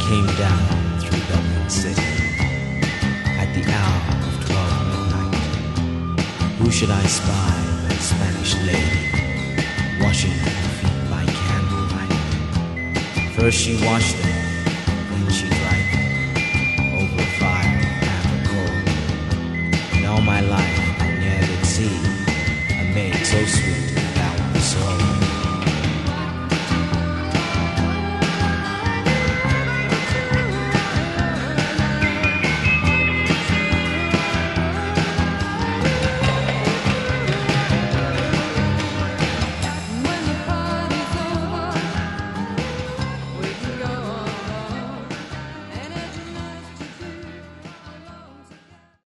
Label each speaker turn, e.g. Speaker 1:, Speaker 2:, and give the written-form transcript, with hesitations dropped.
Speaker 1: came down through Dublin city at the hour of 12 midnight. Who should I spy but a Spanish lady washing her feet by candlelight? First she washed them